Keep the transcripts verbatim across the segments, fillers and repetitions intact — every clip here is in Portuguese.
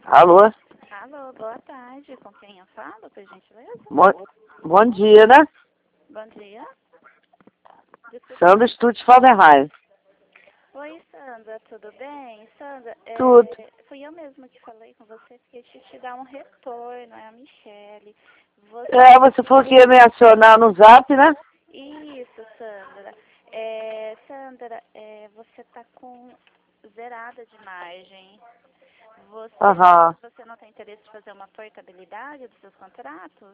Alô? Alô, boa tarde. Com quem eu falo, por gentileza? Bom, bom dia, né? Bom dia. Desculpa. Sandra Stutz Falderheim. Oi, Sandra, tudo bem? Sandra, é, Tudo. fui eu mesma que falei com você, porque te, te dar um retorno, é a Michele. Você... É, você falou que ia me acionar no zap, né? Isso, Sandra. É, Sandra, é, você tá com zerada de margem. Você, Aham. você não tem interesse de fazer uma portabilidade dos seus contratos?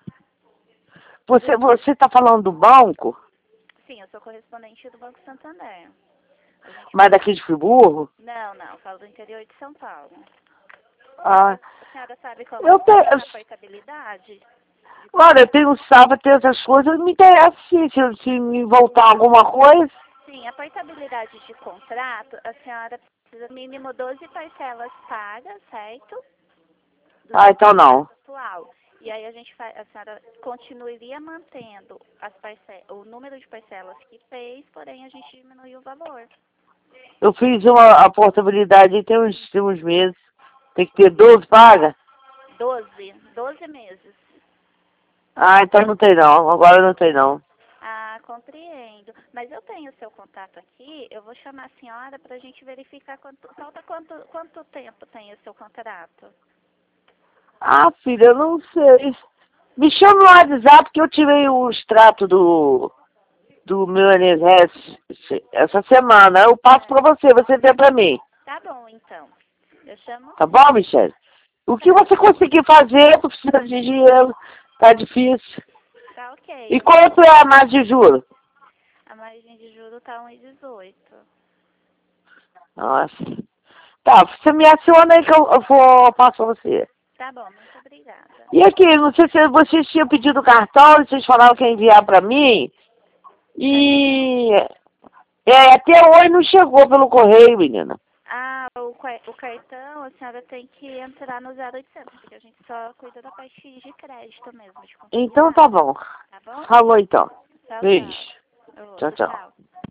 Você, você tá falando do banco? Sim, eu sou correspondente do Banco Santander. A gente Mas daqui de Friburgo? Não, não, falo do interior de São Paulo. Ah, A senhora sabe como eu tenho... fazer a portabilidade? Olha, eu tenho sábado, tem essas coisas, me interessa se, se, se me voltar alguma coisa. Sim, a portabilidade de contrato, a senhora precisa mínimo doze parcelas pagas, certo? Do Ah, seu então não. contrato atual. E aí a gente faz, a senhora continuaria mantendo as parcelas, o número de parcelas que fez, porém a gente diminui o valor. Eu fiz uma a portabilidade tem uns, tem uns meses. Tem que ter doze pagas? doze, doze meses. Ah, então não tem não. Agora não tem não. Ah, compreendo. Mas eu tenho o seu contato aqui, eu vou chamar a senhora para a gente verificar quanto, falta quanto, quanto tempo tem o seu contrato. Ah, filha, eu não sei. Me chama no WhatsApp que eu tirei o extrato do, do meu I N S S essa semana. Eu passo pra você, você tem pra mim. Tá bom, então. Eu chamo Tá sim. bom, Michele? O que Tá, você conseguir fazer, eu tô precisando de dinheiro. Tá difícil. tá ok. E Eu vou... quanto é a mais de juros? A margem de juros tá um e dezoito. Nossa. Tá, você me aciona aí que eu, eu vou passar pra você. Tá bom, muito obrigada. E aqui, não sei se vocês tinham pedido cartão, vocês falaram que ia enviar pra mim. E é, até hoje não chegou pelo correio, menina. Ah, o, qua- o cartão, a senhora tem que entrar no zero oitocentos, porque a gente só cuida da parte de crédito mesmo, de Então tá contabilidade. bom. Tá bom? Falou então. Tchau, Beijo. tchau. Tchau, Outro, tchau. tchau.